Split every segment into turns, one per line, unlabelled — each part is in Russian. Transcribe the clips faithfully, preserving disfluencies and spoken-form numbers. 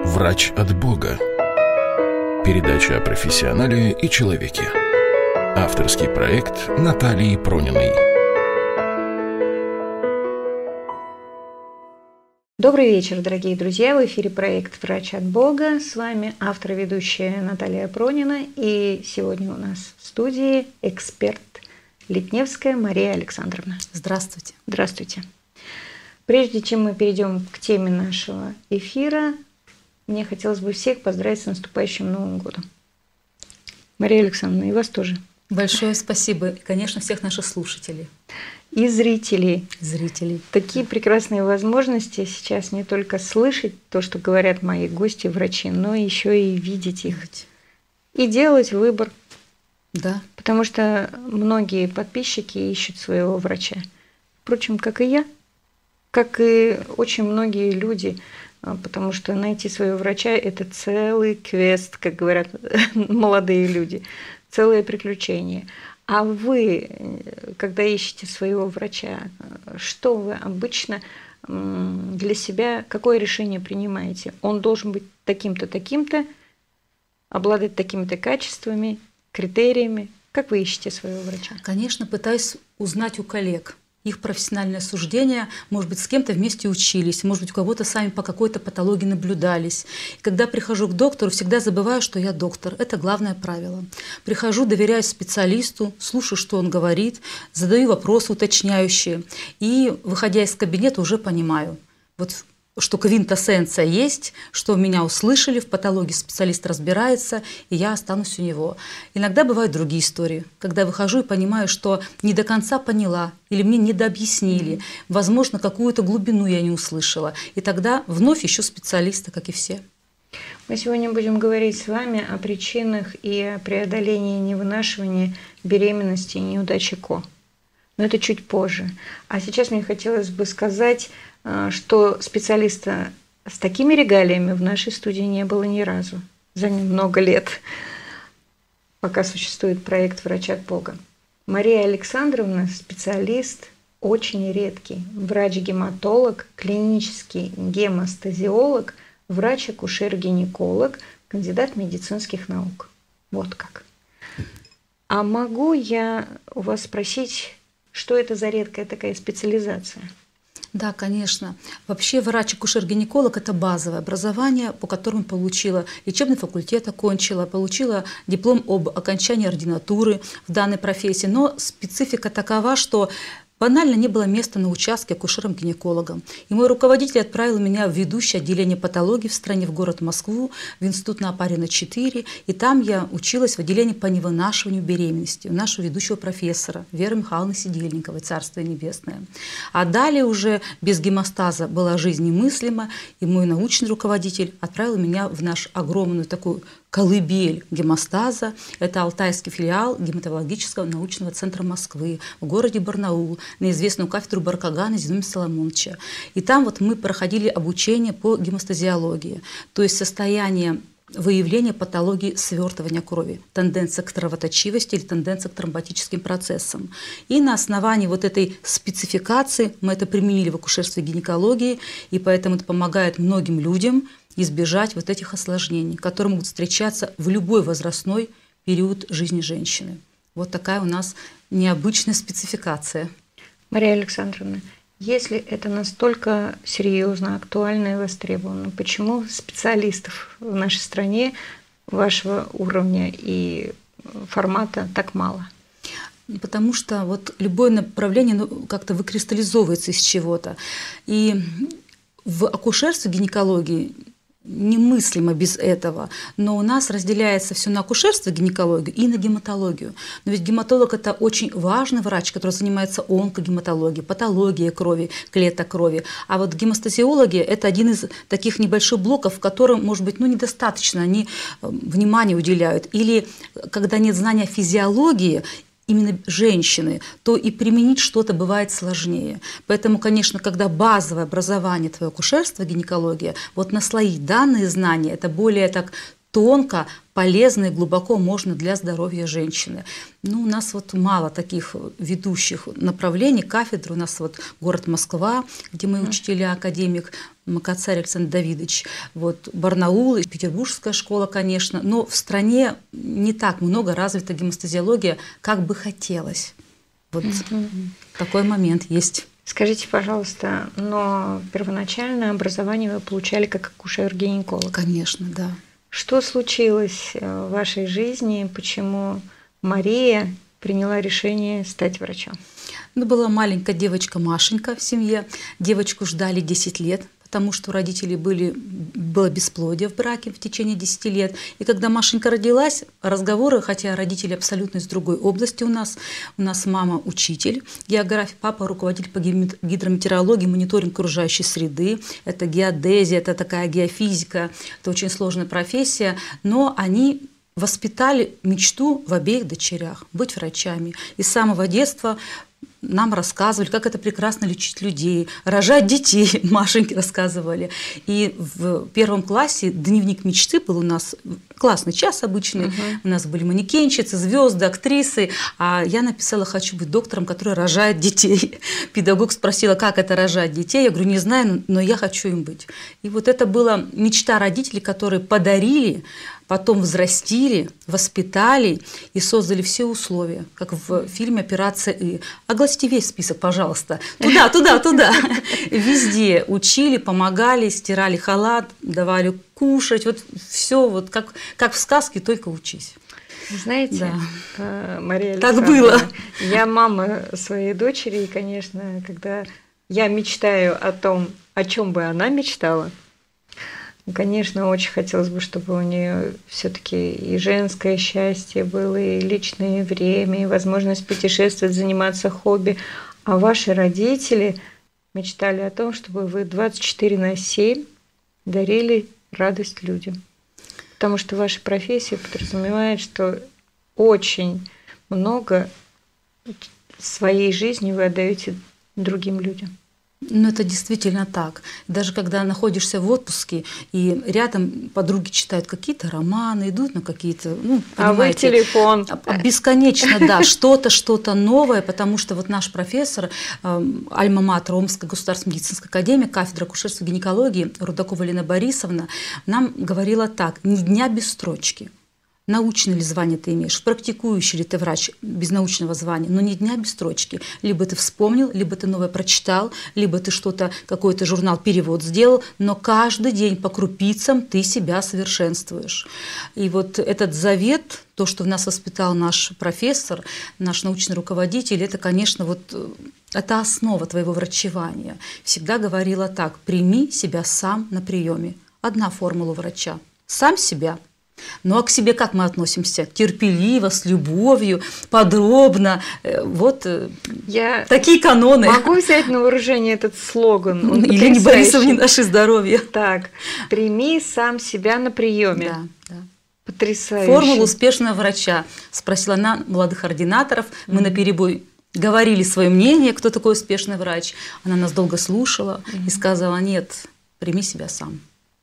Врач от Бога. Передача о профессионале и человеке. Авторский проект Натальи Прониной.
Добрый вечер, дорогие друзья! В эфире проект «Врач от Бога». С вами автор и ведущая Наталья Пронина. И сегодня у нас в студии эксперт Липневская Мария Александровна.
Здравствуйте.
Здравствуйте. Прежде чем мы перейдем к теме нашего эфира, мне хотелось бы всех поздравить с наступающим Новым годом. Мария Александровна, и вас тоже.
Большое спасибо. И, конечно, всех наших слушателей.
И зрителей.
Зрителей.
Такие прекрасные возможности сейчас не только слышать то, что говорят мои гости, врачи, но еще и видеть их. И делать выбор.
Да.
Потому что многие подписчики ищут своего врача. Впрочем, как и я, как и очень многие люди. Потому что найти своего врача – это целый квест, как говорят молодые люди, целое приключение. А вы, когда ищете своего врача, что вы обычно для себя, какое решение принимаете? Он должен быть таким-то, таким-то, обладать такими-то качествами, критериями. Как вы ищете своего врача?
Конечно, пытаюсь узнать у коллег их профессиональное суждение, может быть, с кем-то вместе учились, может быть, у кого-то сами по какой-то патологии наблюдались. И когда прихожу к доктору, всегда забываю, что я доктор. Это главное правило. Прихожу, доверяюсь специалисту, слушаю, что он говорит, задаю вопросы уточняющие. И, выходя из кабинета, уже понимаю, вот, что квинтэссенция есть, что меня услышали, в патологии специалист разбирается, и я останусь у него. Иногда бывают другие истории, когда выхожу и понимаю, что не до конца поняла, или мне недообъяснили, mm-hmm. возможно, какую-то глубину я не услышала. И тогда вновь ищу специалиста, как и все.
Мы сегодня будем говорить с вами о причинах и о преодолении невынашивания беременности и неудачи КО. Но это чуть позже. А сейчас мне хотелось бы сказать, что специалиста с такими регалиями в нашей студии не было ни разу за много лет, пока существует проект «Врач от Бога». Мария Александровна – специалист очень редкий, врач-гематолог, клинический гемостазиолог, врач-акушер-гинеколог, кандидат медицинских наук. Вот как. А могу я у вас спросить, что это за редкая такая специализация?
Да, конечно. Вообще врач-акушер-гинеколог – это базовое образование, по которому получила лечебный факультет, окончила, получила диплом об окончании ординатуры в данной профессии. Но специфика такова, что банально не было места на участке акушером-гинекологом. И мой руководитель отправил меня в ведущее отделение патологии в стране, в город Москву, в институт на Опарина четыре. И там я училась в отделении по невынашиванию беременности у нашего ведущего профессора Веры Михайловны Сидельниковой, Царствие Небесное. А далее уже без гемостаза была жизнь немыслима, и мой научный руководитель отправил меня в наш огромную такую колыбель гемостаза. Это алтайский филиал гематологического научного центра Москвы в городе Барнаул, на известную кафедру Баркагана Зиновия Соломоновича. И там вот мы проходили обучение по гемостазиологии, то есть состояние выявления патологии свертывания крови, тенденция к кровоточивости или тенденция к тромботическим процессам. И на основании вот этой спецификации мы это применили в акушерстве и гинекологии, и поэтому это помогает многим людям избежать вот этих осложнений, которые могут встречаться в любой возрастной период жизни женщины. Вот такая у нас необычная спецификация.
Мария Александровна, если это настолько серьезно, актуально и востребовано, почему специалистов в нашей стране вашего уровня и формата так мало?
Потому что вот любое направление ну, как-то выкристаллизовывается из чего-то. И в акушерстве, гинекологии немыслимо без этого. Но у нас разделяется все на акушерство, гинекологию и на гематологию. Но ведь гематолог – это очень важный врач, который занимается онкогематологией, патологией крови, клеток крови. А вот гемостазиологи – это один из таких небольших блоков, в котором, может быть, ну, недостаточно они внимания уделяют. Или когда нет знания физиологии, именно женщины, то и применить что-то бывает сложнее. Поэтому, конечно, когда базовое образование, твое акушерство, гинекология, вот наслоить данные знания, это более так тонко, полезно и глубоко можно для здоровья женщины. Ну, у нас вот мало таких ведущих направлений, кафедр. У нас вот город Москва, где мы учителя, академик Макацарь Александр Давидович, вот Барнаул, и Петербургская школа, конечно. Но в стране не так много развита гемостазиология, как бы хотелось. Вот угу. такой момент есть.
Скажите, пожалуйста, но первоначальное образование вы получали как акушер-гинеколог?
Конечно, да.
Что случилось в вашей жизни, почему Мария приняла решение стать врачом?
Ну, была маленькая девочка Машенька в семье. Девочку ждали десять лет, потому что у родителей были, было бесплодие в браке в течение десяти лет. И когда Машенька родилась, разговоры, хотя родители абсолютно из другой области у нас, у нас мама учитель географии, папа руководитель по гидрометеорологии, мониторинг окружающей среды, это геодезия, это такая геофизика, это очень сложная профессия, но они воспитали мечту в обеих дочерях быть врачами. И с самого детства нам рассказывали, как это прекрасно лечить людей, рожать детей, Машеньке рассказывали. И в первом классе дневник мечты был у нас, классный час обычный, uh-huh. у нас были манекенщицы, звезды, актрисы, а я написала: хочу быть доктором, который рожает детей. Педагог спросила, как это рожать детей, я говорю, не знаю, но я хочу им быть. И вот это была мечта родителей, которые подарили, потом взрастили, воспитали и создали все условия, как в фильме «Операция И». Огласите весь список, пожалуйста. Туда, туда, туда. Везде учили, помогали, стирали халат, давали кушать. Вот все вот как, как в сказке, только учись.
Знаете, да. Мария
так было.
Я мама своей дочери, и, конечно, когда я мечтаю о том, о чем бы она мечтала, конечно, очень хотелось бы, чтобы у нее все-таки и женское счастье было, и личное время, и возможность путешествовать, заниматься хобби. А ваши родители мечтали о том, чтобы вы двадцать четыре на семь дарили радость людям. Потому что ваша профессия подразумевает, что очень много своей жизни вы отдаете другим людям.
Ну, это действительно так. Даже когда находишься в отпуске, и рядом подруги читают какие-то романы, идут на какие-то, ну,
а вы телефон.
Бесконечно, да, что-то, что-то новое, потому что вот наш профессор, альма-матер Омская государственная медицинская академия, кафедра акушерства и гинекологии, Рудакова Елена Борисовна, нам говорила так: ни дня без строчки. Научное ли звание ты имеешь, практикующий ли ты врач без научного звания, но ни дня без строчки. Либо ты вспомнил, либо ты новое прочитал, либо ты что-то, какой-то журнал, перевод сделал, но каждый день по крупицам ты себя совершенствуешь. И вот этот завет, то, что в нас воспитал наш профессор, наш научный руководитель, это, конечно, вот это основа твоего врачевания. Всегда говорила так: прими себя сам на приеме. Одна формула врача: сам себя. Ну а к себе как мы относимся? Терпеливо, с любовью, подробно. Вот я такие каноны.
Могу взять на вооружение этот слоган? Он
Елене Борисовне наше здоровье.
Так, прими сам себя на приеме.
Да, да.
Потрясающе.
Формула успешного врача. Спросила она молодых ординаторов. Мы mm-hmm. наперебой говорили свое мнение, кто такой успешный врач. Она нас долго слушала mm-hmm. и сказала: нет, прими себя сам.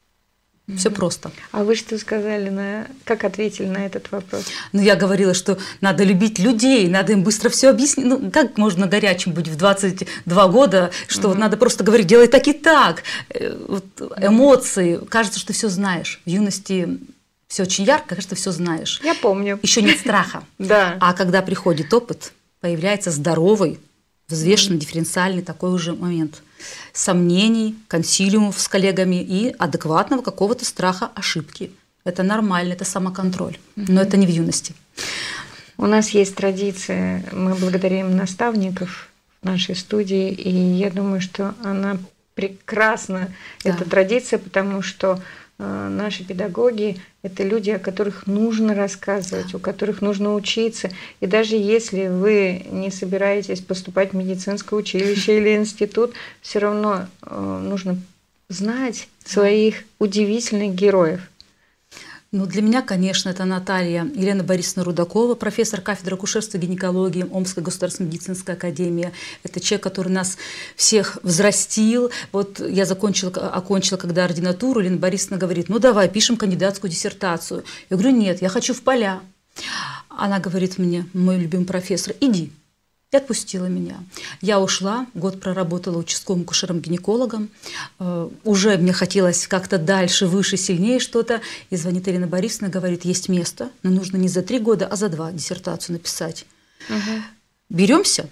Все просто.
А вы что сказали, на... как ответили на этот вопрос?
Ну, я говорила, что надо любить людей, надо им быстро все объяснить. Ну, как можно горячим быть в двадцать два года, что угу. вот надо просто говорить: делай так и так. Вот эмоции. Кажется, что ты все знаешь. В юности все очень ярко, кажется, все знаешь.
Я помню.
Еще нет страха.
Да.
А когда приходит опыт, появляется здоровый, взвешенный, дифференциальный такой уже момент сомнений, консилиумов с коллегами и адекватного какого-то страха ошибки. Это нормально, это самоконтроль, но это не в юности.
У нас есть традиция, мы благодарим наставников в нашей студии, и я думаю, что она прекрасна, да. эта традиция, потому что э, наши педагоги – это люди, о которых нужно рассказывать, у которых нужно учиться. И даже если вы не собираетесь поступать в медицинское училище или институт, все равно э, нужно знать своих удивительных героев.
Ну, для меня, конечно, это Наталья Елена Борисовна Рудакова, профессор кафедры акушерства и гинекологии Омской государственной медицинской академии. Это человек, который нас всех взрастил. Вот я закончила, окончила когда ординатуру, Елена Борисовна говорит: ну давай, пишем кандидатскую диссертацию. Я говорю: нет, я хочу в поля. Она говорит мне, мой любимый профессор: иди. И отпустила меня. Я ушла, год проработала участковым акушером-гинекологом. Э, уже мне хотелось как-то дальше, выше, сильнее что-то. И звонит Елена Борисовна, говорит: есть место, но нужно не за три года, а за два диссертацию написать. Угу. Беремся?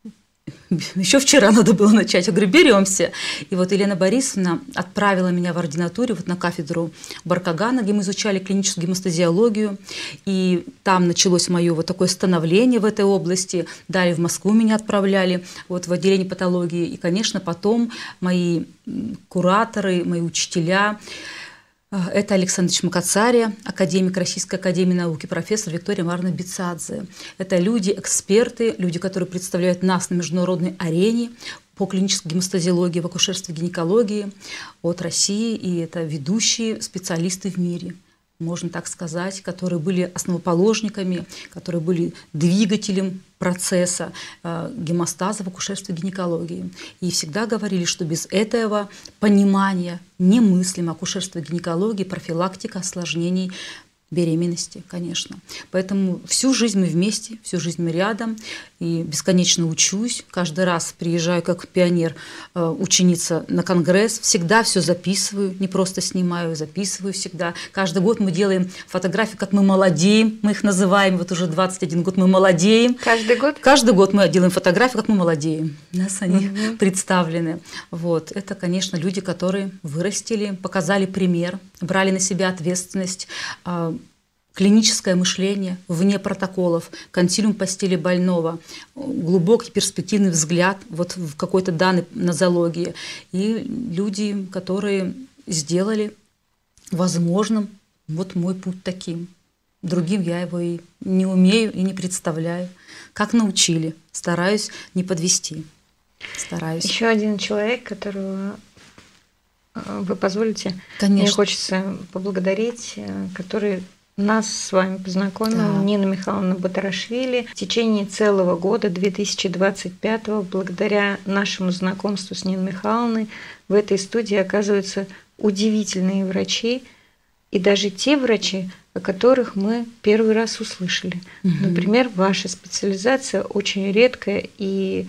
Еще вчера надо было начать. Я говорю: беремся. И вот Елена Борисовна отправила меня в ординатуре вот на кафедру Баркагана, где мы изучали клиническую гемостазиологию. И там началось мое вот такое становление в этой области. Далее в Москву меня отправляли вот в отделение патологии. И, конечно, потом мои кураторы, мои учителя — это Александр Макацария, академик Российской академии наук, профессор Виктория Марна Бицадзе. Это люди, эксперты, люди, которые представляют нас на международной арене по клинической гемостазиологии, в акушерстве, гинекологии от России. И это ведущие специалисты в мире, можно так сказать, которые были основоположниками, которые были двигателем процесса э, гемостаза в акушерстве и гинекологии. И всегда говорили, что без этого понимания немыслимо акушерство и гинекологии, профилактика осложнений беременности, конечно. Поэтому всю жизнь мы вместе, всю жизнь мы рядом, и бесконечно учусь. Каждый раз приезжаю как пионер, ученица на конгресс, всегда все записываю, не просто снимаю, записываю всегда. Каждый год мы делаем фотографии, как мы молодеем, мы их называем, вот уже двадцать один год мы молодеем.
Каждый год?
Каждый год мы делаем фотографии, как мы молодеем. У нас они угу. представлены. Вот. Это, конечно, люди, которые вырастили, показали пример, брали на себя ответственность, клиническое мышление вне протоколов, консилиум постели больного, глубокий перспективный взгляд вот в какой-то данной нозологии. И люди, которые сделали возможным вот мой путь таким. Другим я его и не умею, и не представляю. Как научили, стараюсь не подвести. Стараюсь.
Еще один человек, которого вы позволите,
Конечно.
Мне хочется поблагодарить, который нас с вами познакомила, да. Нина Михайловна Батарашвили. В течение целого года, две тысячи двадцать пятого, благодаря нашему знакомству с Ниной Михайловной, в этой студии оказываются удивительные врачи, и даже те врачи, о которых мы первый раз услышали. Угу. Например, ваша специализация очень редкая и,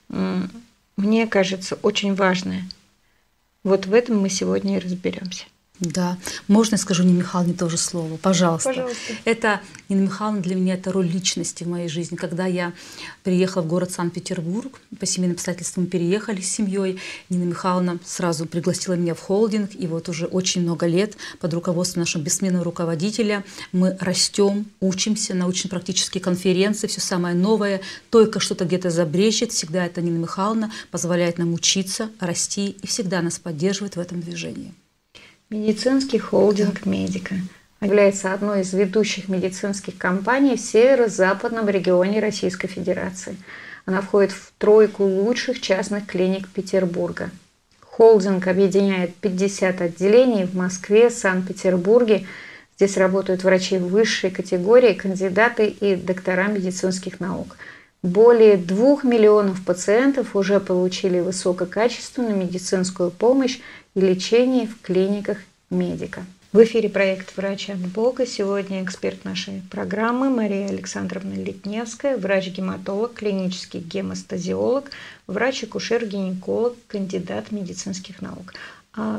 мне кажется, очень важная. Вот в этом мы сегодня и разберемся.
Да, можно я скажу Нине Михайловне тоже слово? Пожалуйста.
Пожалуйста.
Это, Нина Михайловна для меня это роль личности в моей жизни. Когда я приехала в город Санкт-Петербург, по семейным обстоятельствам мы переехали с семьей, Нина Михайловна сразу пригласила меня в холдинг, и вот уже очень много лет под руководством нашего бессменного руководителя мы растем, учимся, научно-практические конференции, все самое новое, только что-то где-то забрежет, всегда это Нина Михайловна позволяет нам учиться, расти и всегда нас поддерживает в этом движении.
Медицинский холдинг «Медика» является одной из ведущих медицинских компаний в северо-западном регионе Российской Федерации. Она входит в тройку лучших частных клиник Петербурга. Холдинг объединяет пятьдесят отделений в Москве, Санкт-Петербурге. Здесь работают врачи высшей категории, кандидаты и доктора медицинских наук. Более двух миллионов пациентов уже получили высококачественную медицинскую помощь и лечение в клиниках «Медика». В эфире проект «Врач от Бога». Сегодня эксперт нашей программы Мария Александровна Литневская, врач-гематолог, клинический гемостазиолог, врач-акушер-гинеколог, кандидат медицинских наук. А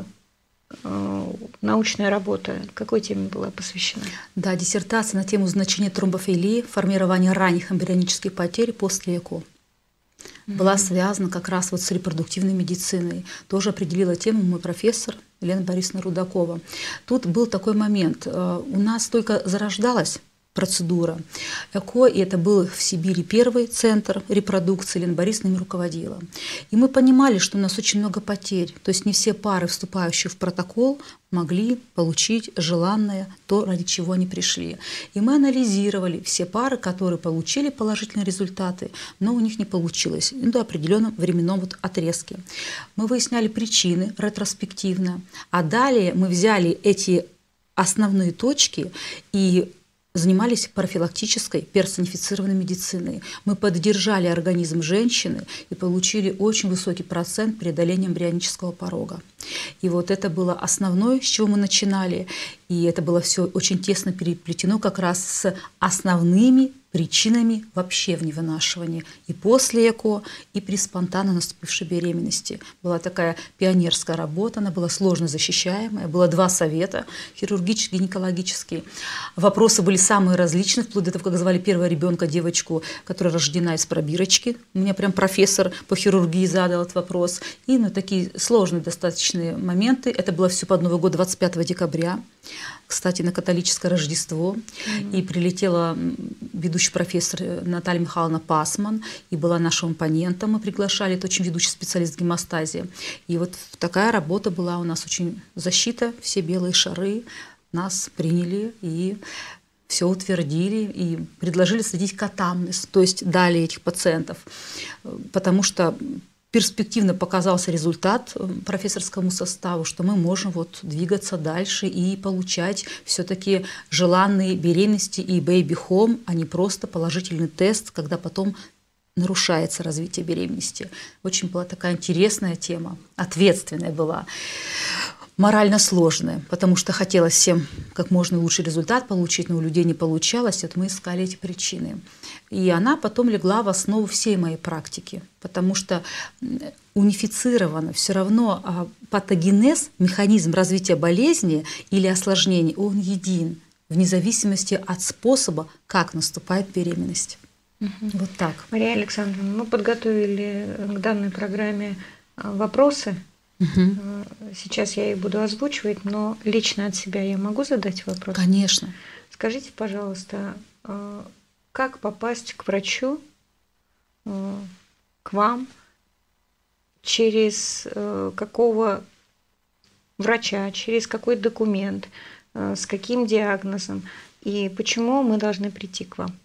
э, научная работа какой теме была посвящена?
Да, диссертация на тему значения тромбофилии, формирования ранних эмбрионических потерь после ЭКО. Была связана как раз вот с репродуктивной медициной. Тоже определила тему мой профессор Елена Борисовна Рудакова. Тут был такой момент. У нас только зарождалась процедура ЭКО, и это был в Сибири первый центр репродукции, Елена Борисовна им руководила. И мы понимали, что у нас очень много потерь, то есть не все пары, вступающие в протокол, могли получить желанное, то, ради чего они пришли. И мы анализировали все пары, которые получили положительные результаты, но у них не получилось до определенном временном вот отрезке. Мы выясняли причины ретроспективно, а далее мы взяли эти основные точки и занимались профилактической персонифицированной медициной. Мы поддержали организм женщины и получили очень высокий процент преодоления эмбрионического порога. И вот это было основное, с чего мы начинали. И это было все очень тесно переплетено как раз с основными причинами вообще в невынашивании и после ЭКО, и при спонтанно наступившей беременности. Была такая пионерская работа, она была сложно защищаемая, было два совета, хирургический, гинекологический. Вопросы были самые различные, вплоть до того, как звали первого ребенка, девочку, которая рождена из пробирочки. У меня прям профессор по хирургии задал этот вопрос. И ну, такие сложные достаточные моменты. Это было все под Новый год, двадцать пятого декабря. Кстати, на католическое Рождество. Mm-hmm. И прилетела ведущий профессор Наталья Михайловна Пасман, и была нашим оппонентом. Мы приглашали, это очень ведущий специалист в гемостазе. И вот такая работа была у нас, очень защита, все белые шары нас приняли и все утвердили, и предложили следить катамнез, то есть дали этих пациентов, потому что перспективно показался результат профессорскому составу, что мы можем вот двигаться дальше и получать все-таки желанные беременности и baby home, а не просто положительный тест, когда потом нарушается развитие беременности. Очень была такая интересная тема, ответственная была, морально сложная, потому что хотелось всем как можно лучший результат получить, но у людей не получалось, вот мы искали эти причины. И она потом легла в основу всей моей практики, потому что унифицировано все равно патогенез, механизм развития болезни или осложнений, он един, вне зависимости от способа, как наступает беременность. Угу. Вот так.
Мария Александровна, мы подготовили к данной программе вопросы. Угу. Сейчас я их буду озвучивать, но лично от себя я могу задать вопрос?
Конечно.
Скажите, пожалуйста, как попасть к врачу, к вам, через какого врача, через какой документ, с каким диагнозом, и почему мы должны прийти к вам?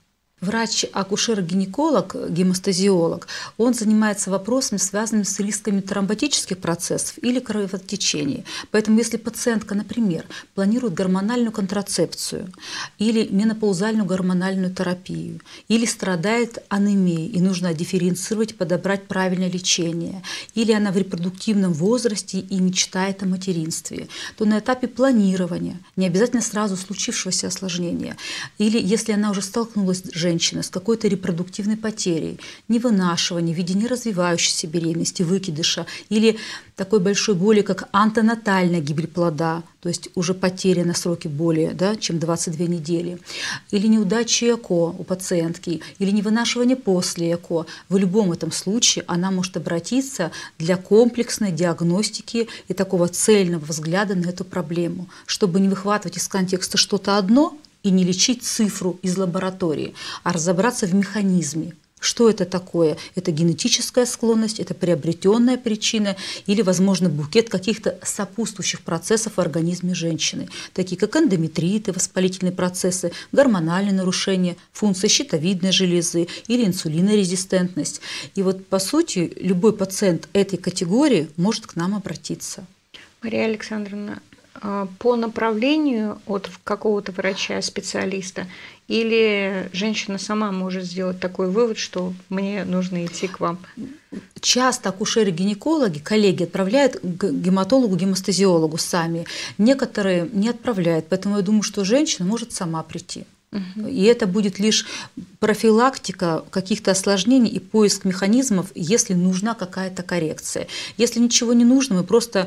Врач-акушер-гинеколог, гемостазиолог, он занимается вопросами, связанными с рисками тромботических процессов или кровотечений. Поэтому если пациентка, например, планирует гормональную контрацепцию или менопаузальную гормональную терапию, или страдает анемией, и нужно дифференцировать, подобрать правильное лечение, или она в репродуктивном возрасте и мечтает о материнстве, то на этапе планирования, не обязательно сразу случившегося осложнения, или если она уже столкнулась с женщиной, Женщина с какой-то репродуктивной потерей, невынашивания в виде неразвивающейся беременности, выкидыша или такой большой боли, как антенатальная гибель плода, то есть уже потеря на сроки более, да, чем двадцать две недели, или неудачи ЭКО у пациентки, или невынашивание после ЭКО. В любом этом случае она может обратиться для комплексной диагностики и такого цельного взгляда на эту проблему, чтобы не выхватывать из контекста что-то одно и не лечить цифру из лаборатории, а разобраться в механизме. Что это такое? Это генетическая склонность, это приобретенная причина или, возможно, букет каких-то сопутствующих процессов в организме женщины, такие как эндометриты, воспалительные процессы, гормональные нарушения, функция щитовидной железы или инсулинорезистентность. И вот, по сути, любой пациент этой категории может к нам обратиться.
Мария Александровна, по направлению от какого-то врача-специалиста, или женщина сама может сделать такой вывод, что мне нужно идти к вам?
Часто акушеры-гинекологи, коллеги отправляют к гематологу, гемостазиологу сами. Некоторые не отправляют, поэтому я думаю, что женщина может сама прийти. Угу. И это будет лишь профилактика каких-то осложнений и поиск механизмов, если нужна какая-то коррекция. Если ничего не нужно, мы просто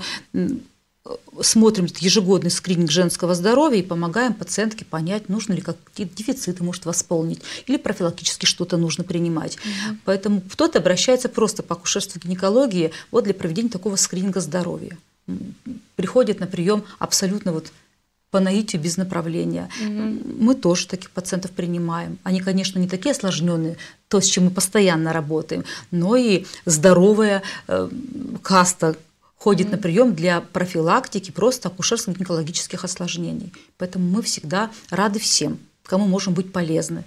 смотрим ежегодный скрининг женского здоровья и помогаем пациентке понять, нужно ли какие-то дефициты может восполнить или профилактически что-то нужно принимать. Угу. Поэтому кто-то обращается просто по акушерству гинекологии вот для проведения такого скрининга здоровья. Приходит на прием абсолютно вот по наитию без направления. Угу. Мы тоже таких пациентов принимаем. Они, конечно, не такие осложненные, то, с чем мы постоянно работаем, но и здоровая э, каста ходит mm-hmm. на прием для профилактики просто акушерско-гинекологических осложнений. Поэтому мы всегда рады всем, кому можем быть полезны.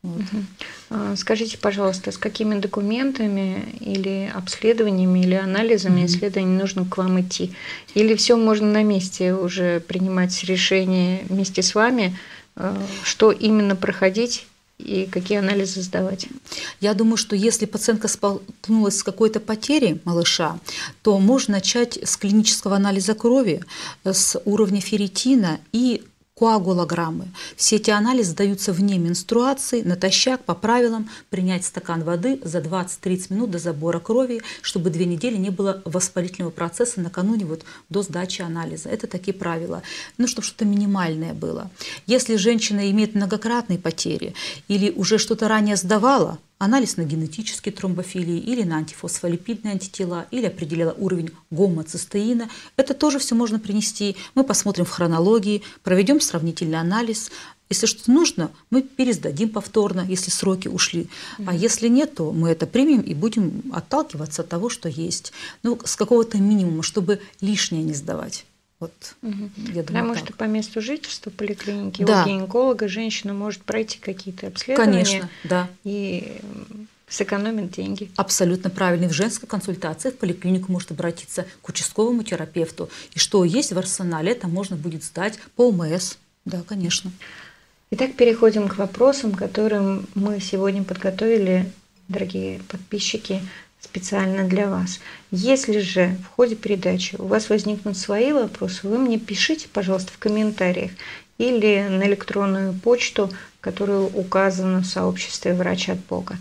Вот.
Угу. Скажите, пожалуйста, с какими документами или обследованиями, или анализами mm-hmm. исследований нужно к вам идти? Или все можно на месте уже принимать решение вместе с вами, что именно проходить и какие анализы сдавать?
Я думаю, что если пациентка столкнулась с какой-то потерей малыша, то можно начать с клинического анализа крови, с уровня ферритина и коагулограммы. Все эти анализы даются вне менструации, натощак, по правилам, принять стакан воды за двадцать-тридцать минут до забора крови, чтобы две недели не было воспалительного процесса накануне вот до сдачи анализа. Это такие правила. Ну, чтобы что-то минимальное было. Если женщина имеет многократные потери или уже что-то ранее сдавала, анализ на генетические тромбофилии или на антифосфолипидные антитела, или определила уровень гомоцистеина. Это тоже все можно принести. Мы посмотрим в хронологии, проведем сравнительный анализ. Если что-то нужно, мы пересдадим повторно, если сроки ушли. Mm-hmm. А если нет, то мы это примем и будем отталкиваться от того, что есть. Ну, с какого-то минимума, чтобы лишнее не сдавать. Вот,
угу.
я думаю,
Потому
так.
что по месту жительства поликлиники
да.
у гинеколога женщина может пройти какие-то обследования.
Конечно, да.
И сэкономит деньги.
Абсолютно правильно. В женской консультации в поликлинику может обратиться к участковому терапевту. И что есть в арсенале, это можно будет сдать по ОМС. Да, конечно.
Итак, переходим к вопросам, которым мы сегодня подготовили, дорогие подписчики, специально для вас. Если же в ходе передачи у вас возникнут свои вопросы, вы мне пишите, пожалуйста, в комментариях или на электронную почту, которая указана в сообществе «Врач от Бога»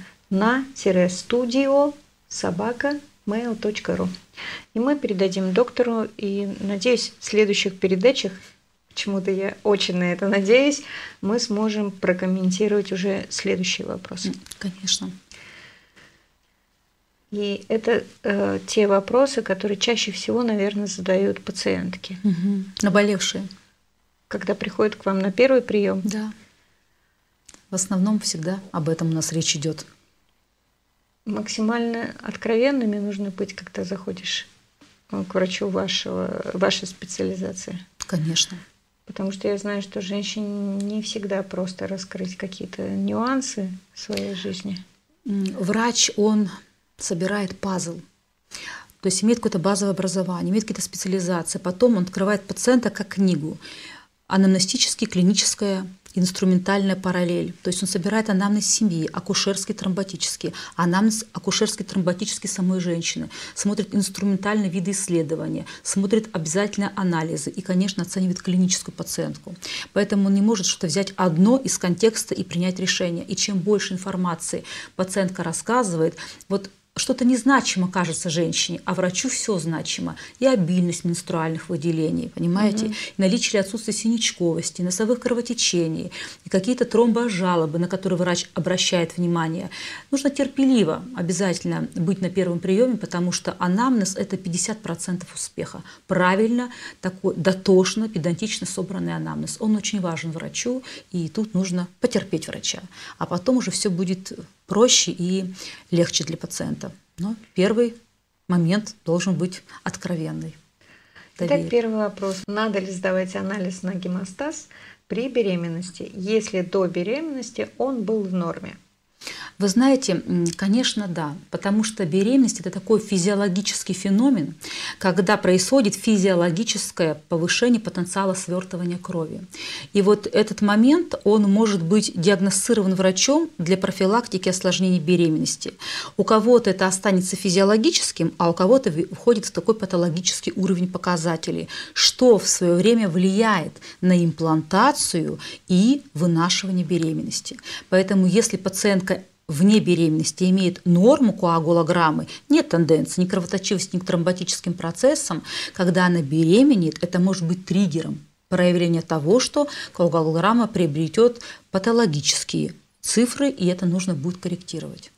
на-студио собака мейл точка ру. И мы передадим доктору, и, надеюсь, в следующих передачах, почему-то я очень на это надеюсь, мы сможем прокомментировать уже следующие вопросы.
Конечно.
И это э, те вопросы, которые чаще всего, наверное, задают пациентки.
Угу. Наболевшие.
Когда приходят к вам на первый прием.
Да. В основном всегда об этом у нас речь идет.
Максимально откровенными нужно быть, когда заходишь к врачу вашего, вашей специализации.
Конечно.
Потому что я знаю, что женщине не всегда просто раскрыть какие-то нюансы своей жизни.
Врач, он собирает пазл, то есть имеет какое-то базовое образование, имеет какие-то специализации, потом он открывает пациента как книгу, анамнестическая, клиническая, инструментальная параллель, то есть он собирает анамнез семьи, акушерский, тромботический, анамнез акушерский, тромботический самой женщины, смотрит инструментальные виды исследования, смотрит обязательно анализы и, конечно, оценивает клиническую пациентку. Поэтому он не может что-то взять одно из контекста и принять решение. И чем больше информации пациентка рассказывает, вот что-то незначимо кажется женщине, а врачу все значимо. И обильность менструальных выделений, понимаете? Mm-hmm. И наличие или отсутствие синячковости, носовых кровотечений, и какие-то тромбожалобы, на которые врач обращает внимание. Нужно терпеливо обязательно быть на первом приеме, потому что анамнез – это пятьдесят процентов успеха. Правильно, такой дотошно, педантично собранный анамнез. Он очень важен врачу, и тут нужно потерпеть врача. А потом уже все будет проще и легче для пациента. Но первый момент должен быть откровенный.
Итак, первый вопрос. Надо ли сдавать анализ на гемостаз при беременности, если до беременности он был в норме?
Вы знаете, конечно, да, потому что беременность – это такой физиологический феномен, когда происходит физиологическое повышение потенциала свертывания крови. И вот этот момент, он может быть диагностирован врачом для профилактики осложнений беременности. У кого-то это останется физиологическим, а у кого-то входит в такой патологический уровень показателей, что в свое время влияет на имплантацию и вынашивание беременности. Поэтому если пациентка вне беременности имеет норму коагулограммы, нет тенденции ни к кровоточивости, ни к тромботическим процессам, когда она беременеет, это может быть триггером проявления того, что коагулограмма приобретет патологические цифры, и это нужно будет корректировать.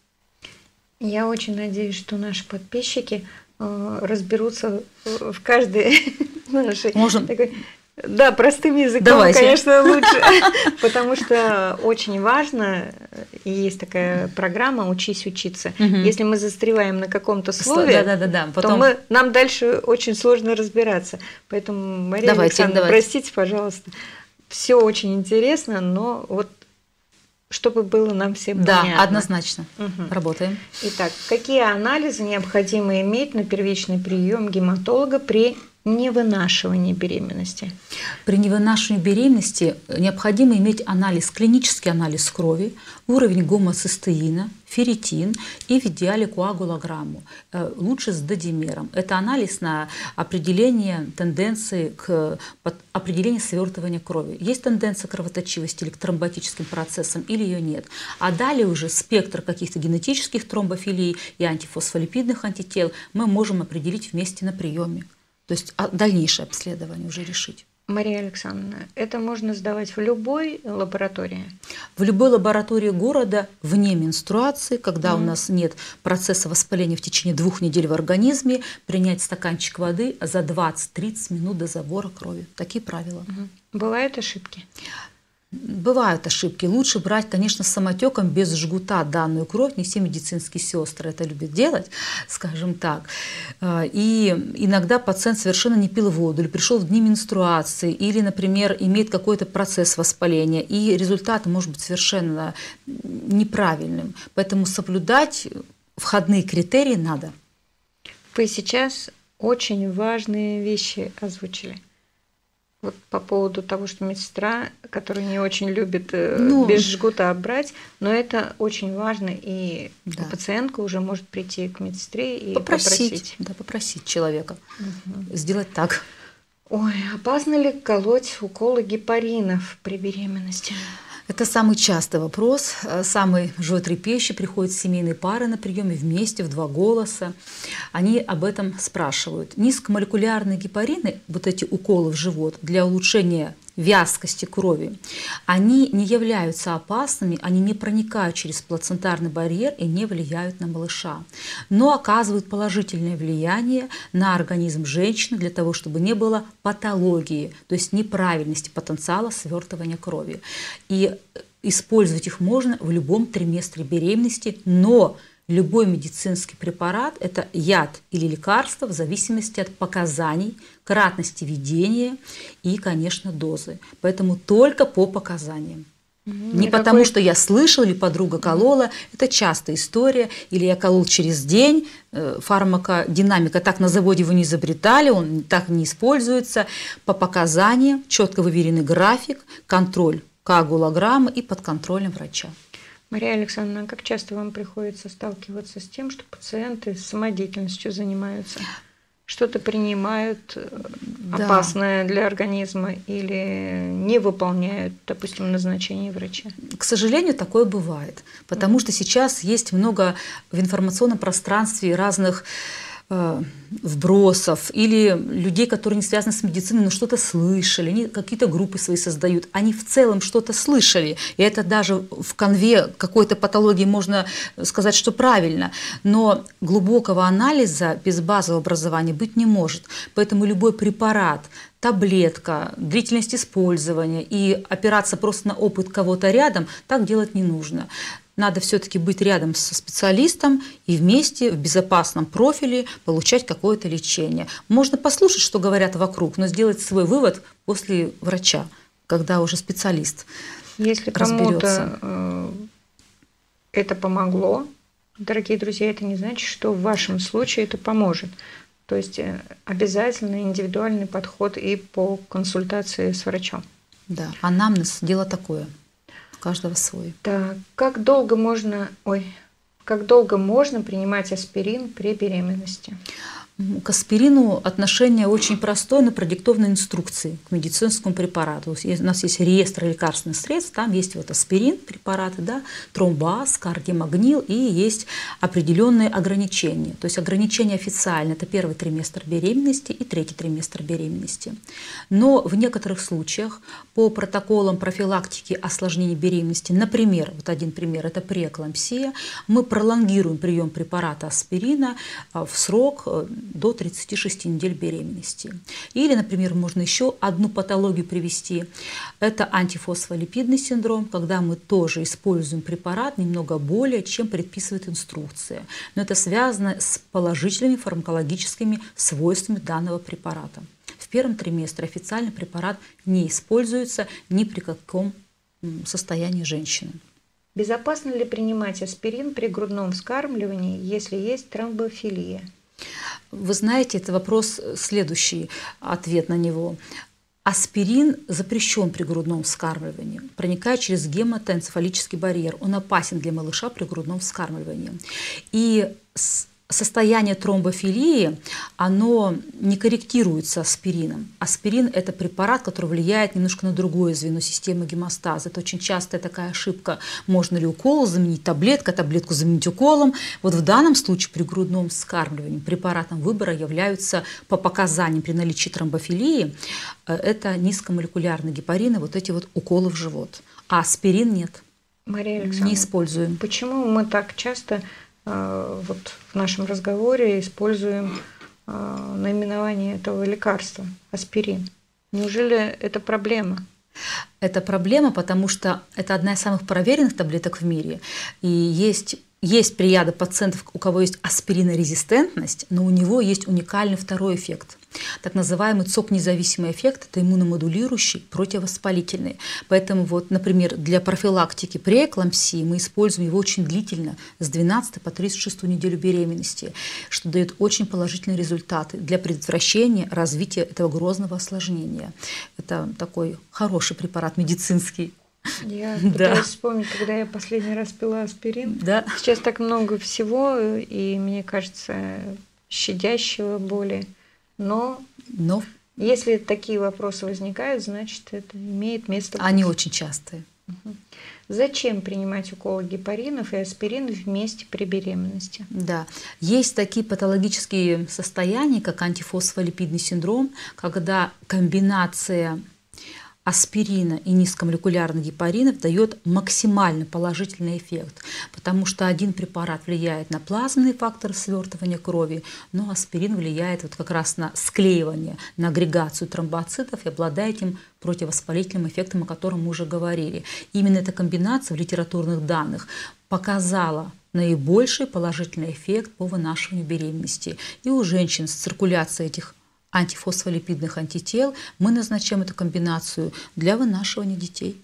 Я очень надеюсь, что наши подписчики э, разберутся в каждой нашей
Можем...
такой... Да, простым языком,
Давайте.
Конечно, лучше, потому что очень важно, и есть такая программа «Учись учиться». Угу. Если мы застреваем на каком-то слове,
да, да, да, да. Потом...
то мы, нам дальше очень сложно разбираться. Поэтому, Мария
давайте,
Александровна,
давайте.
простите, пожалуйста, все очень интересно, но вот чтобы было нам всем
Да,
понятно.
однозначно.
Угу.
Работаем.
Итак, какие анализы необходимо иметь на первичный прием гематолога при невынашивании беременности?
При невынашивании беременности необходимо иметь анализ, клинический анализ крови, уровень гомоцистеина, ферритин и в идеале коагулограмму, лучше с додимером. Это анализ на определение тенденции к определению свертывания крови. Есть тенденция кровоточивости или к тромботическим процессам, или ее нет. А далее уже спектр каких-то генетических тромбофилий и антифосфолипидных антител мы можем определить вместе на приеме. То есть дальнейшее обследование уже решить.
Мария Александровна, это можно сдавать в любой лаборатории?
В любой лаборатории города вне менструации, когда mm. у нас нет процесса воспаления в течение двух недель в организме, принять стаканчик воды за двадцать-тридцать минут до забора крови. Такие правила.
Mm. Бывают ошибки?
Бывают ошибки. Лучше брать, конечно, с самотеком без жгута данную кровь. Не все медицинские сестры это любят делать, скажем так. И иногда пациент совершенно не пил воду, или пришел в дни менструации, или, например, имеет какой-то процесс воспаления, и результат может быть совершенно неправильным. Поэтому соблюдать входные критерии надо.
Вы сейчас очень важные вещи озвучили. Вот по поводу того, что медсестра, которая не очень любит ну, без жгута брать, но это очень важно, и да. пациентка уже может прийти к медсестре и попросить. Попросить,
да, попросить человека угу. сделать так.
Ой, опасно ли колоть уколы гепаринов при беременности?
Это самый частый вопрос, самый животрепещущий. Приходят семейные пары на приеме вместе, в два голоса. Они об этом спрашивают. Низкомолекулярные гепарины, вот эти уколы в живот для улучшения вязкости крови, они не являются опасными, они не проникают через плацентарный барьер и не влияют на малыша, но оказывают положительное влияние на организм женщины для того, чтобы не было патологии, то есть неправильности потенциала свертывания крови. И использовать их можно в любом триместре беременности, но любой медицинский препарат – это яд или лекарство в зависимости от показаний, кратности ведения и, конечно, дозы. Поэтому только по показаниям. Mm-hmm. Не потому, какой... что я слышала или подруга колола. Mm-hmm. Это частая история. Или я колол через день. Фармакодинамика, так на заводе его не изобретали, он так не используется. По показаниям, четко выверенный график, контроль коагулограммы и под контролем врача.
Мария Александровна, как часто вам приходится сталкиваться с тем, что пациенты самодеятельностью занимаются? Что-то принимают да. опасное для организма или не выполняют, допустим, назначение врача?
К сожалению, такое бывает, потому что сейчас есть много в информационном пространстве разных вбросов или людей, которые не связаны с медициной, но что-то слышали, они какие-то группы свои создают, они в целом что-то слышали, и это даже в конве какой-то патологии можно сказать, что правильно, но глубокого анализа без базового образования быть не может, поэтому любой препарат, таблетка, длительность использования и опираться просто на опыт кого-то рядом, так делать не нужно. Надо все-таки быть рядом со специалистом и вместе в безопасном профиле получать какое-то лечение. Можно послушать, что говорят вокруг, но сделать свой вывод после врача, когда уже специалист
Если
разберется.
Кому-то это помогло, дорогие друзья, это не значит, что в вашем случае это поможет. То есть обязательно индивидуальный подход и по консультации с врачом.
Да, анамнез – дело такое. Каждого свой.
Так, как долго можно, ой, как долго можно принимать аспирин при беременности?
К аспирину отношение очень простое, но продиктовано инструкцией к медицинскому препарату. У нас есть реестр лекарственных средств, там есть вот аспирин, препараты, да, тромбаз, кардиомагнил, и есть определенные ограничения. То есть ограничения официальные – это первый триместр беременности и третий триместр беременности. Но в некоторых случаях по протоколам профилактики осложнений беременности, например, вот один пример – это преэклампсия, мы пролонгируем прием препарата аспирина в срок до тридцати шести недель беременности. Или, например, можно еще одну патологию привести. Это антифосфолипидный синдром, когда мы тоже используем препарат немного более, чем предписывает инструкция. Но это связано с положительными фармакологическими свойствами данного препарата. В первом триместре официально препарат не используется ни при каком состоянии женщины.
Безопасно ли принимать аспирин при грудном вскармливании, если есть тромбофилия?
Вы знаете, это вопрос следующий, ответ на него. Аспирин запрещен при грудном вскармливании, проникает через гематоэнцефалический барьер. Он опасен для малыша при грудном вскармливании. И состояние тромбофилии, оно не корректируется аспирином. Аспирин – это препарат, который влияет немножко на другое звено системы гемостаза. Это очень частая такая ошибка. Можно ли укол заменить таблеткой, таблетку заменить уколом? Вот в данном случае при грудном вскармливании препаратом выбора являются по показаниям при наличии тромбофилии это низкомолекулярные гепарины, вот эти вот уколы в живот. А аспирин нет.
Мария Александровна,
не используем.
Почему мы так часто вот в нашем разговоре используем наименование этого лекарства – аспирин? Неужели это проблема?
Это проблема, потому что это одна из самых проверенных таблеток в мире. И есть, есть плеяда пациентов, у кого есть аспиринорезистентность, но у него есть уникальный второй эффект. Так называемый цок-независимый эффект – это иммуномодулирующий, противовоспалительный. Поэтому, вот, например, для профилактики преэклампсии мы используем его очень длительно, с двенадцатой по тридцать шестую неделю беременности, что дает очень положительные результаты для предотвращения развития этого грозного осложнения. Это такой хороший препарат медицинский.
Я пытаюсь да. вспомнить, когда я последний раз пила аспирин.
Да.
Сейчас так много всего, и мне кажется, щадящего боли. Но, Но если такие вопросы возникают, значит, это имеет место быть.
Они очень частые.
Угу. Зачем принимать уколы гепаринов и аспирин вместе при беременности?
Да, есть такие патологические состояния, как антифосфолипидный синдром, когда комбинация аспирина и низкомолекулярных гепаринов дает максимально положительный эффект, потому что один препарат влияет на плазменные факторы свертывания крови, но аспирин влияет вот как раз на склеивание, на агрегацию тромбоцитов и обладает этим противовоспалительным эффектом, о котором мы уже говорили. Именно эта комбинация в литературных данных показала наибольший положительный эффект по вынашиванию беременности. И у женщин с циркуляцией этих антифосфолипидных антител мы назначаем эту комбинацию для вынашивания детей.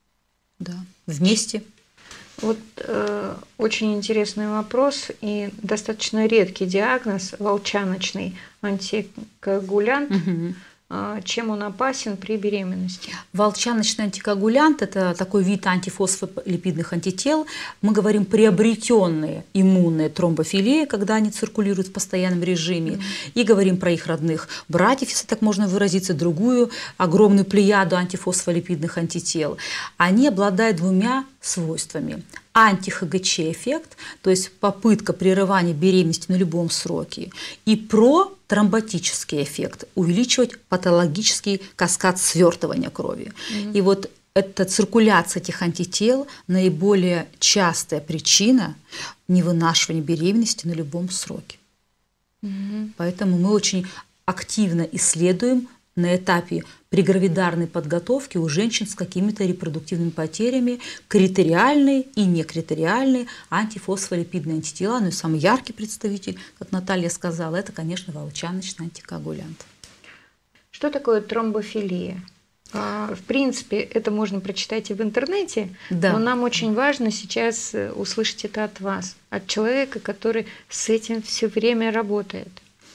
Да, вместе.
Вот э, очень интересный вопрос и достаточно редкий диагноз – волчаночный антикоагулянт. Угу. Чем он опасен при беременности?
Волчаночный антикоагулянт – это такой вид антифосфолипидных антител. Мы говорим приобретенные иммунные тромбофилии, когда они циркулируют в постоянном режиме, mm-hmm. и говорим про их родных братьев, если так можно выразиться, другую огромную плеяду антифосфолипидных антител. Они обладают двумя свойствами. Анти-ХГЧ-эффект, то есть попытка прерывания беременности на любом сроке, и протромботический эффект, увеличивать патологический каскад свертывания крови. Mm-hmm. И вот эта циркуляция этих антител наиболее частая причина невынашивания беременности на любом сроке. Mm-hmm. Поэтому мы очень активно исследуем на этапе прегравидарной подготовки у женщин с какими-то репродуктивными потерями критериальные и некритериальные антифосфолипидные антитела. Ну и самый яркий представитель, как Наталья сказала, это, конечно, волчаночный антикоагулянт.
Что такое тромбофилия? В принципе, это можно прочитать и в интернете, да. но нам очень важно сейчас услышать это от вас, от человека, который с этим все время работает.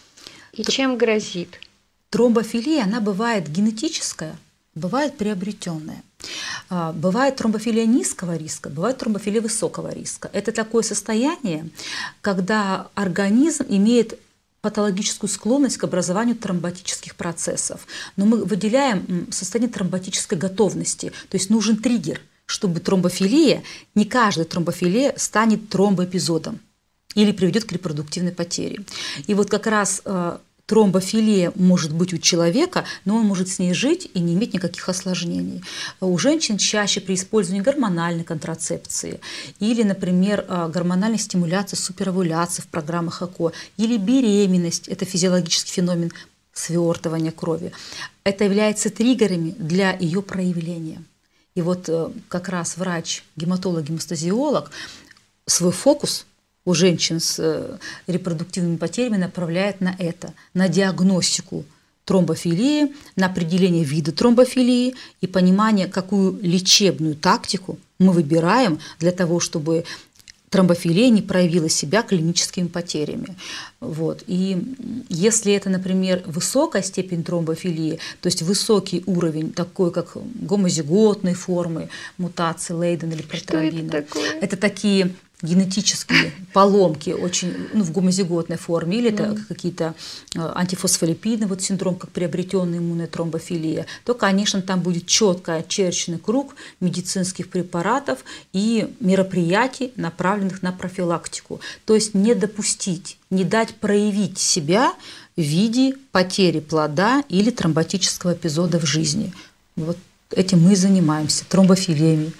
И Т- чем грозит?
Тромбофилия, она бывает генетическая, бывает приобретенная. Бывает тромбофилия низкого риска, бывает тромбофилия высокого риска. Это такое состояние, когда организм имеет патологическую склонность к образованию тромботических процессов. Но мы выделяем состояние тромботической готовности, то есть нужен триггер, чтобы тромбофилия, не каждая тромбофилия станет тромбоэпизодом или приведет к репродуктивной потере. И вот как раз тромбофилия может быть у человека, но он может с ней жить и не иметь никаких осложнений. У женщин чаще при использовании гормональной контрацепции или, например, гормональной стимуляции, суперовуляции в программах ЭКО, или беременность – это физиологический феномен свертывания крови. Это является триггерами для ее проявления. И вот как раз врач, гематолог-гемостазиолог свой фокус у женщин с репродуктивными потерями направляет на это, на диагностику тромбофилии, на определение вида тромбофилии и понимание, какую лечебную тактику мы выбираем для того, чтобы тромбофилия не проявила себя клиническими потерями. Вот. И если это, например, высокая степень тромбофилии, то есть высокий уровень, такой как гомозиготной формы, мутации Лейдена или протромбина, это, это такие генетические поломки очень, ну, в гомозиготной форме, или это mm. какие-то антифосфолипиды, вот синдром, как приобретенная иммунная тромбофилия, то, конечно, там будет четко очерченный круг медицинских препаратов и мероприятий, направленных на профилактику. То есть не допустить, не дать проявить себя в виде потери плода или тромботического эпизода в жизни. Вот. Этим мы и занимаемся, тромбофилиями.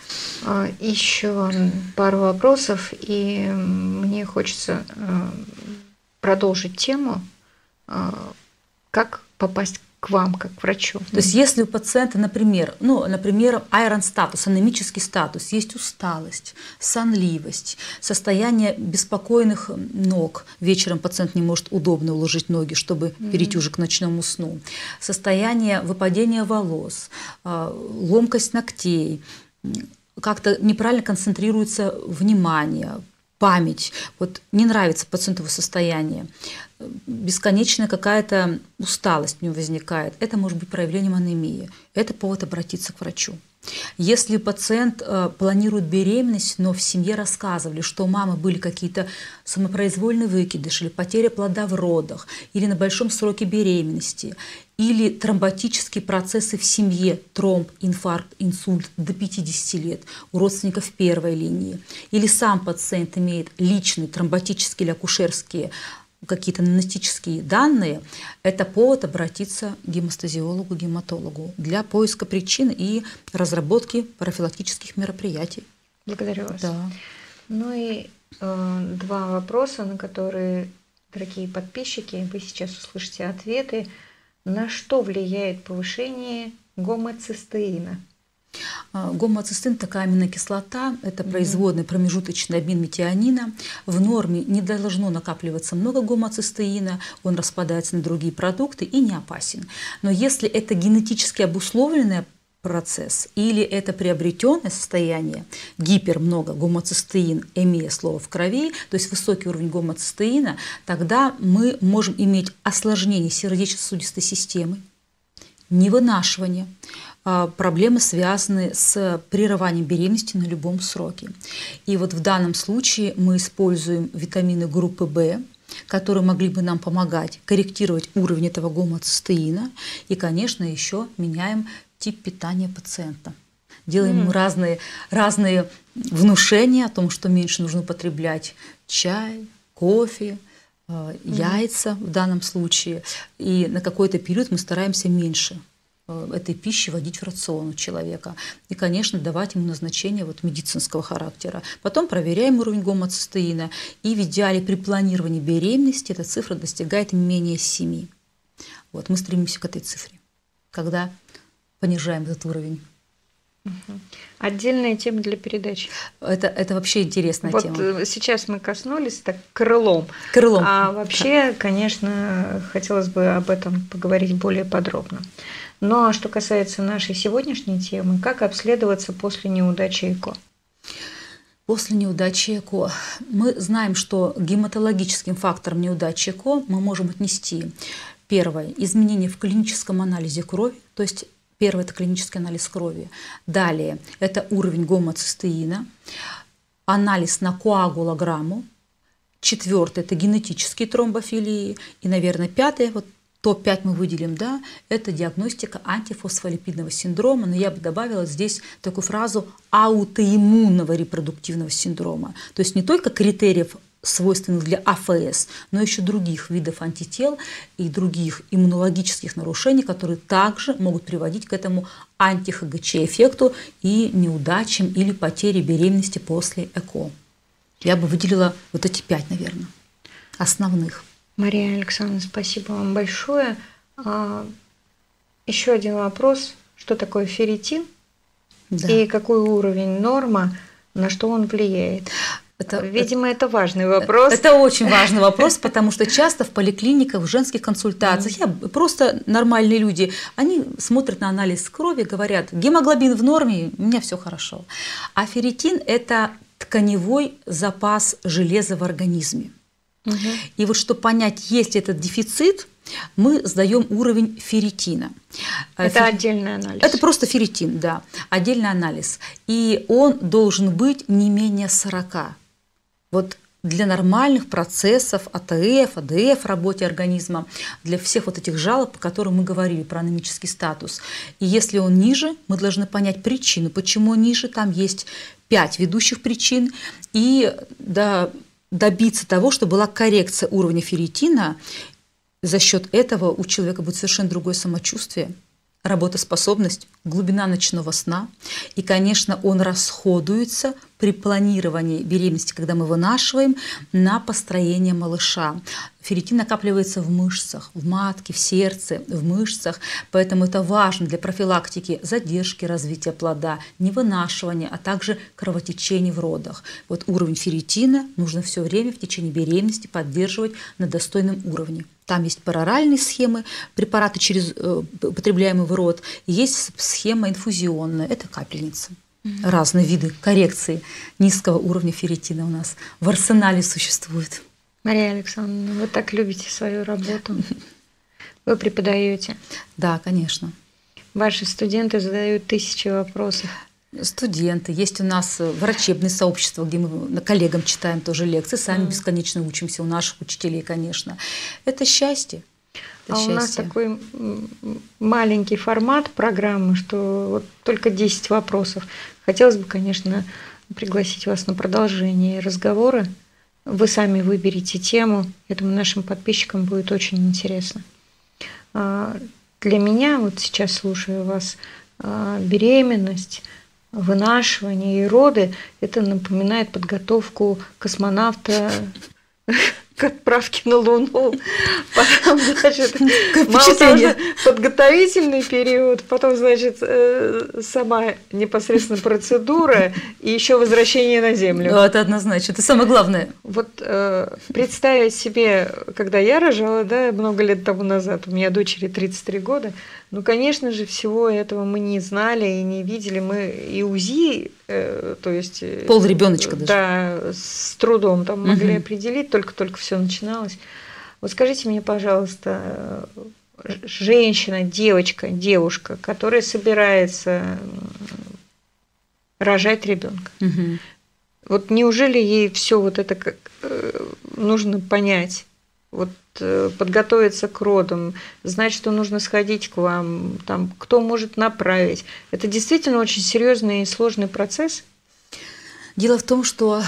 Еще пару вопросов, и мне хочется продолжить тему, как попасть к вам, как к врачу.
То есть если у пациента, например, ну, например, айрон-статус, анемический статус, есть усталость, сонливость, состояние беспокойных ног, вечером пациент не может удобно уложить ноги, чтобы mm-hmm. перейти уже к ночному сну, состояние выпадения волос, ломкость ногтей, как-то неправильно концентрируется внимание, память, вот не нравится пациенту состояние, бесконечная какая-то усталость у него возникает, это может быть проявлением анемии, это повод обратиться к врачу. Если пациент э, планирует беременность, но в семье рассказывали, что у мамы были какие-то самопроизвольные выкидыши, или потеря плода в родах, или на большом сроке беременности, или тромботические процессы в семье, тромб, инфаркт, инсульт до пятидесяти лет у родственников первой линии, или сам пациент имеет личные тромботические или акушерские какие-то анамнестические данные, это повод обратиться к гемостазиологу, гематологу для поиска причин и разработки профилактических мероприятий.
Благодарю вас.
Да.
Ну и э, два вопроса, на которые, дорогие подписчики, вы сейчас услышите ответы. На что влияет повышение гомоцистеина?
Гомоцистеин – такая аминокислота, это производный промежуточный обмен метионина. В норме не должно накапливаться много гомоцистеина, он распадается на другие продукты и не опасен. Но если это генетически обусловленный процесс или это приобретенное состояние, гипер много гомоцистеин, эмия слово в крови, то есть высокий уровень гомоцистеина, тогда мы можем иметь осложнение сердечно-сосудистой системы, невынашивание, проблемы, связанные с прерыванием беременности на любом сроке. И вот в данном случае мы используем витамины группы В, которые могли бы нам помогать корректировать уровень этого гомоцистеина. И, конечно, еще меняем тип питания пациента. Делаем ему mm. разные, разные внушения о том, что меньше нужно употреблять чай, кофе, э, яйца в данном случае. И на какой-то период мы стараемся меньше этой пищи вводить в рацион у человека. И, конечно, давать ему назначение вот медицинского характера. Потом проверяем уровень гомоцистеина. И в идеале при планировании беременности эта цифра достигает менее семи. Вот, мы стремимся к этой цифре, когда понижаем этот уровень.
Угу. Отдельная тема для передачи.
Это, это вообще интересная
вот
тема.
Вот сейчас мы коснулись так крылом.
Крылом.
А вообще, конечно, хотелось бы об этом поговорить более подробно. Но что касается нашей сегодняшней темы, как обследоваться после неудачи ЭКО?
После неудачи ЭКО. Мы знаем, что к гематологическим факторам неудачи ЭКО мы можем отнести первое – изменение в клиническом анализе крови, то есть первое – это клинический анализ крови. Далее – это уровень гомоцистеина, анализ на коагулограмму. Четвертое – это генетические тромбофилии. И, наверное, пятое – вот топ пять мы выделим, да, это диагностика антифосфолипидного синдрома, но я бы добавила здесь такую фразу аутоиммунного репродуктивного синдрома. То есть не только критериев, свойственных для АФС, но еще других видов антител и других иммунологических нарушений, которые также могут приводить к этому анти-ХГЧ-эффекту и неудачам или потере беременности после ЭКО. Я бы выделила вот эти пять, наверное, основных.
Мария Александровна, спасибо вам большое. Еще один вопрос. Что такое ферритин? Да. И какой уровень норма, на что он влияет? Это, Видимо, это важный вопрос.
Это очень важный вопрос, потому что часто в поликлиниках, в женских консультациях, я, просто нормальные люди, они смотрят на анализ крови, говорят, гемоглобин в норме, у меня все хорошо. А ферритин – это тканевой запас железа в организме. Угу. И вот чтобы понять, есть ли этот дефицит, мы сдаем уровень ферритина.
Это Фер... отдельный анализ.
Это просто ферритин, да, отдельный анализ. И он должен быть не менее сорока. Вот для нормальных процессов АТФ, АДФ в работе организма, для всех вот этих жалоб, о которых мы говорили, про анемический статус. И если он ниже, мы должны понять причину, почему он ниже. Там есть пять ведущих причин. И да, добиться того, чтобы была коррекция уровня ферритина. За счет этого у человека будет совершенно другое самочувствие, работоспособность, глубина ночного сна. И, конечно, он расходуется при планировании беременности, когда мы вынашиваем, на построение малыша. Ферритин накапливается в мышцах, в матке, в сердце, в мышцах. Поэтому это важно для профилактики задержки развития плода, невынашивания, а также кровотечений в родах. Вот уровень ферритина нужно все время в течение беременности поддерживать на достойном уровне. Там есть пероральные схемы, препараты, через, э, употребляемые в рот. И есть схема инфузионная, это капельница. Mm-hmm. Разные виды коррекции низкого уровня ферритина у нас в арсенале существуют.
Мария Александровна, вы так любите свою работу. Вы преподаете?
Да, конечно.
Ваши студенты задают тысячи вопросов.
Студенты. Есть у нас врачебное сообщество, где мы коллегам читаем тоже лекции, сами mm. бесконечно учимся у наших учителей, конечно. Это счастье. Это
а
счастье.
У нас такой маленький формат программы, что вот только десять вопросов. Хотелось бы, конечно, пригласить вас на продолжение разговора. Вы сами выберете тему. Я думаю, нашим подписчикам будет очень интересно. Для меня, вот сейчас слушаю вас, беременность, вынашивание и роды, это напоминает подготовку космонавта к отправке на Луну. Потом, значит, мало того, что подготовительный период, потом, значит, сама непосредственно процедура и еще возвращение на Землю.
Ну, это однозначно, это самое главное.
Вот э, представить себе, когда я рожала, да, много лет тому назад, у меня дочери тридцать три года, ну, конечно же, всего этого мы не знали и не видели. Мы и УЗИ, э, то есть…
Пол ребеночка даже.
Да, с трудом там могли угу. определить, только-только все начиналось. Вот скажите мне, пожалуйста, женщина, девочка, девушка, которая собирается рожать ребенка, угу. вот неужели ей все вот это как, э, нужно понять? Вот подготовиться к родам, знать, что нужно сходить к вам, там, кто может направить. Это действительно очень серьезный и сложный процесс.
Дело в том, что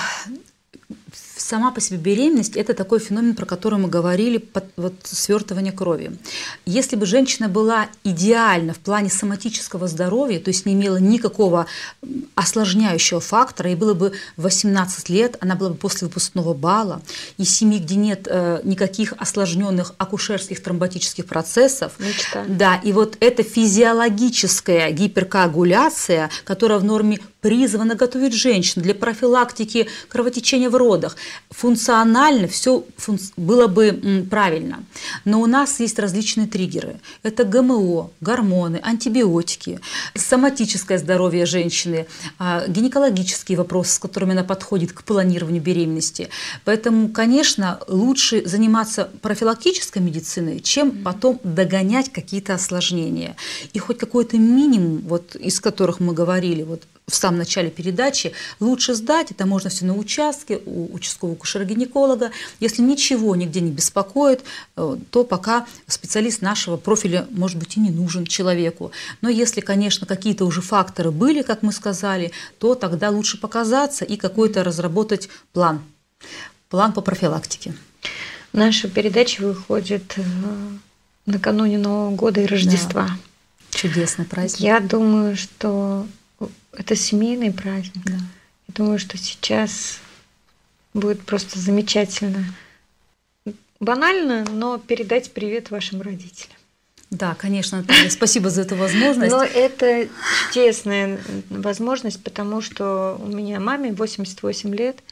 сама по себе беременность – это такой феномен, про который мы говорили, вот, свертывание крови. Если бы женщина была идеальна в плане соматического здоровья, то есть не имела никакого осложняющего фактора, и было бы восемнадцать лет, она была бы после выпускного бала, из семьи, где нет э, никаких осложненных акушерских тромботических процессов.
Мечта.
Да, и вот эта физиологическая гиперкоагуляция, которая в норме призвана готовить женщин для профилактики кровотечения в родах, функционально все было бы правильно. Но у нас есть различные триггеры. Это ГМО, гормоны, антибиотики, соматическое здоровье женщины, гинекологические вопросы, с которыми она подходит к планированию беременности. Поэтому, конечно, лучше заниматься профилактической медициной, чем потом догонять какие-то осложнения. И хоть какой-то минимум, вот, из которых мы говорили, вот, в самом начале передачи, лучше сдать, это можно все на участке, у участкового акушера-гинеколога. Если ничего нигде не беспокоит, то пока специалист нашего профиля, может быть, и не нужен человеку. Но если, конечно, какие-то уже факторы были, как мы сказали, то тогда лучше показаться и какой-то разработать план. План по профилактике.
Наша передача выходит накануне Нового года и Рождества.
Да. Чудесный праздник.
Я думаю, что это семейный праздник. Да. Я думаю, что сейчас будет просто замечательно. Банально, но передать привет вашим родителям.
Да, конечно, Наталья, спасибо за эту возможность.
Но это чудесная возможность, потому что у меня маме восемьдесят восемь лет,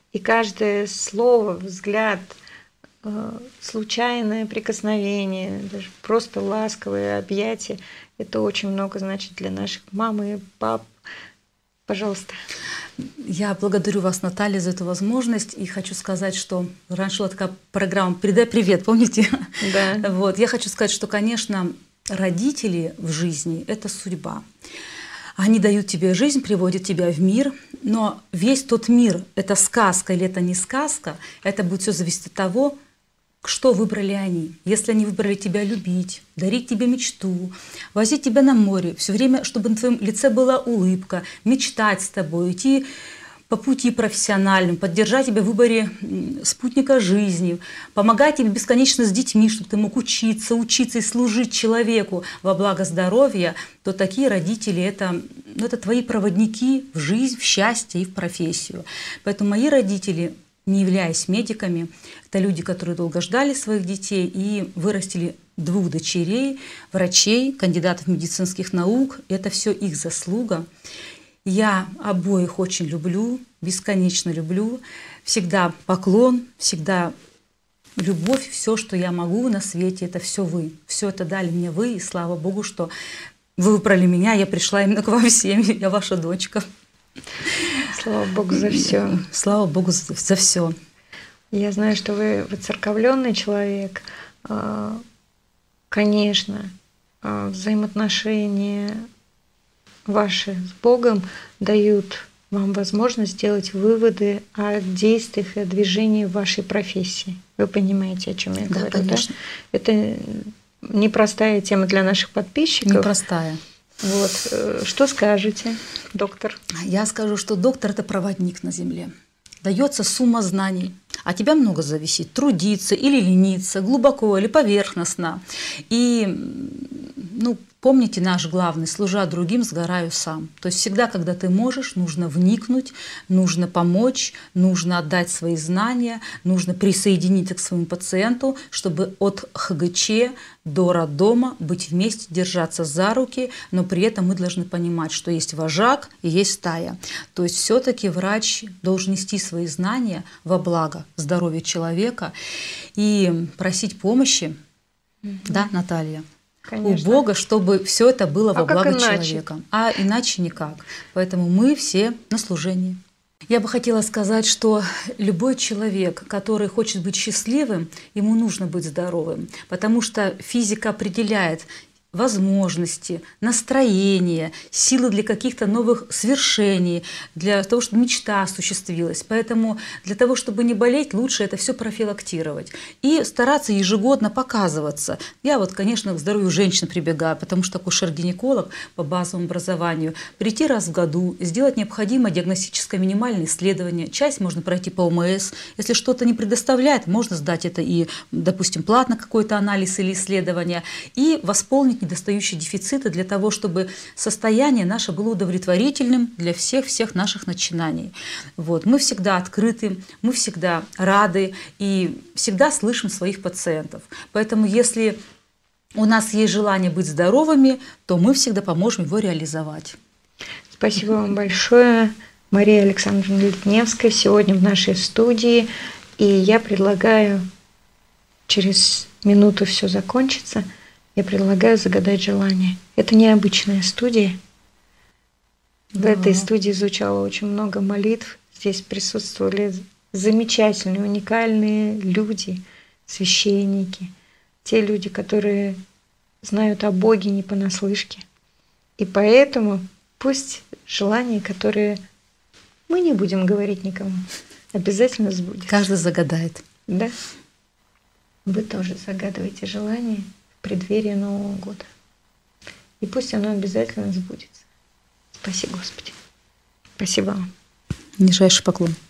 И каждое слово, взгляд, случайное прикосновение, даже просто ласковые объятия, это очень много значит для наших мам и пап. Пожалуйста.
Я благодарю вас, Наталья, за эту возможность. И хочу сказать, что раньше была такая программа «Передай привет», помните?
Да.
Вот. Я хочу сказать, что, конечно, родители в жизни – это судьба. Они дают тебе жизнь, приводят тебя в мир, но весь тот мир – это сказка или это не сказка, это будет все зависеть от того, что выбрали они. Если они выбрали тебя любить, дарить тебе мечту, возить тебя на море, все время, чтобы на твоем лице была улыбка, мечтать с тобой, идти по пути профессиональным, поддержать тебя в выборе спутника жизни, помогать тебе бесконечно с детьми, чтобы ты мог учиться, учиться и служить человеку во благо здоровья, то такие родители это, ну, это твои проводники в жизнь, в счастье и в профессию. Поэтому мои родители, не являясь медиками, это люди, которые долго ждали своих детей и вырастили двух дочерей, врачей, кандидатов медицинских наук. Это все их заслуга. Я обоих очень люблю, бесконечно люблю. Всегда поклон, всегда любовь, все, что я могу на свете, это все вы. Все это дали мне вы, и слава Богу, что вы выбрали меня, я пришла именно к вам в семью, я ваша дочка.
Слава Богу за все.
Слава Богу за, за все.
Я знаю, что вы воцерковленный человек. Конечно, взаимоотношения ваши с Богом дают вам возможность сделать выводы о действиях и о движении в вашей профессии. Вы понимаете, о чем я
да,
говорю,
конечно.
Да? Это непростая тема для наших подписчиков.
Непростая.
Вот. Что скажете, доктор?
Я скажу, что доктор – это проводник на земле. Дается сумма знаний. От тебя много зависит. Трудиться или лениться, глубоко или поверхностно. И, ну, помните наш главный: служа другим, сгораю сам. То есть всегда, когда ты можешь, нужно вникнуть, нужно помочь, нужно отдать свои знания, нужно присоединиться к своему пациенту, чтобы от ХГЧ до роддома быть вместе, держаться за руки, но при этом мы должны понимать, что есть вожак и есть стая. То есть все-таки врач должен нести свои знания во благо здоровья человека и просить помощи, mm-hmm. да, Наталья? Конечно. У Бога, чтобы все это было во
а
благо
как иначе?
человека. А иначе никак. Поэтому мы все на служении. Я бы хотела сказать, что любой человек, который хочет быть счастливым, ему нужно быть здоровым, потому что физика определяет возможности, настроение, силы для каких-то новых свершений, для того, чтобы мечта осуществилась. Поэтому для того, чтобы не болеть, лучше это все профилактировать и стараться ежегодно показываться. Я вот, конечно, к здоровью женщин прибегаю, потому что акушер-гинеколог по базовому образованию. Прийти раз в году, сделать необходимое диагностическое минимальное исследование. Часть можно пройти по ОМС. Если что-то не предоставляет, можно сдать это и, допустим, платно какой-то анализ или исследование и восполнить недостающие дефициты для того, чтобы состояние наше было удовлетворительным для всех-всех наших начинаний. Вот. Мы всегда открыты, мы всегда рады и всегда слышим своих пациентов. Поэтому если у нас есть желание быть здоровыми, то мы всегда поможем его реализовать.
Спасибо вам большое, Мария Александровна Литневская, сегодня в нашей студии. И я предлагаю, через минуту все закончится, я предлагаю загадать желание. Это необычная студия. В да. этой студии звучало очень много молитв. Здесь присутствовали замечательные, уникальные люди, священники, те люди, которые знают о Боге не понаслышке. И поэтому пусть желания, которые мы не будем говорить никому, обязательно сбудется.
Каждый загадает.
Да. Вы тоже загадываете желание в преддверии Нового года. И пусть оно обязательно сбудется. Спаси Господи. Спасибо вам.
Нижайший поклон.